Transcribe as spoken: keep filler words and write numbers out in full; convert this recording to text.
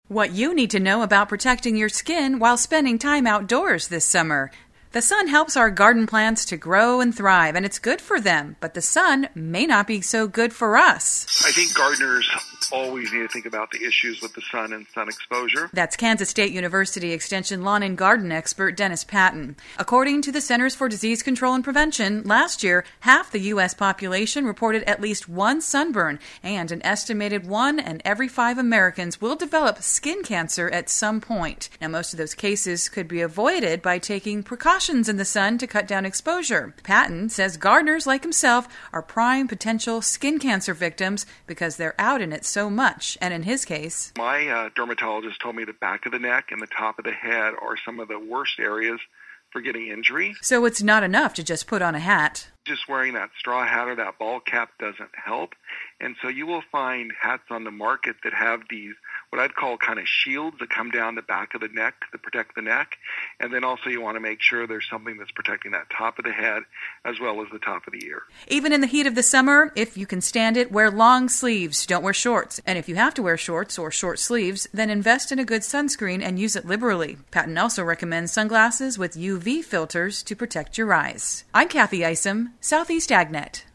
What you need to know about protecting your skin while spending time outdoors this summer. The sun helps our garden plants to grow and thrive, and it's good for them, but the sun may not be so good for us. I think gardeners always need to think about the issues with the sun and sun exposure. That's Kansas State University Extension lawn and garden expert Dennis Patton. According to the Centers for Disease Control and Prevention, last year, half the U S population reported at least one sunburn, and an estimated one in every five Americans will develop skin cancer at some point. Now, most of those cases could be avoided by taking precautions in the sun to cut down exposure. Patton says gardeners like himself are prime potential skin cancer victims because they're out in it so much, and in his case, my uh, dermatologist told me the back of the neck and the top of the head are some of the worst areas for getting injury. So it's not enough to just put on a hat. Just wearing that straw hat or that ball cap doesn't help. And so you will find hats on the market that have these, what I'd call kind of shields that come down the back of the neck to protect the neck. And then also you want to make sure there's something that's protecting that top of the head as well as the top of the ear. Even in the heat of the summer, if you can stand it, wear long sleeves. Don't wear shorts. And if you have to wear shorts or short sleeves, then invest in a good sunscreen and use it liberally. Patton also recommends sunglasses with U V filters to protect your eyes. I'm Kathy Isom, Southeast AgNet.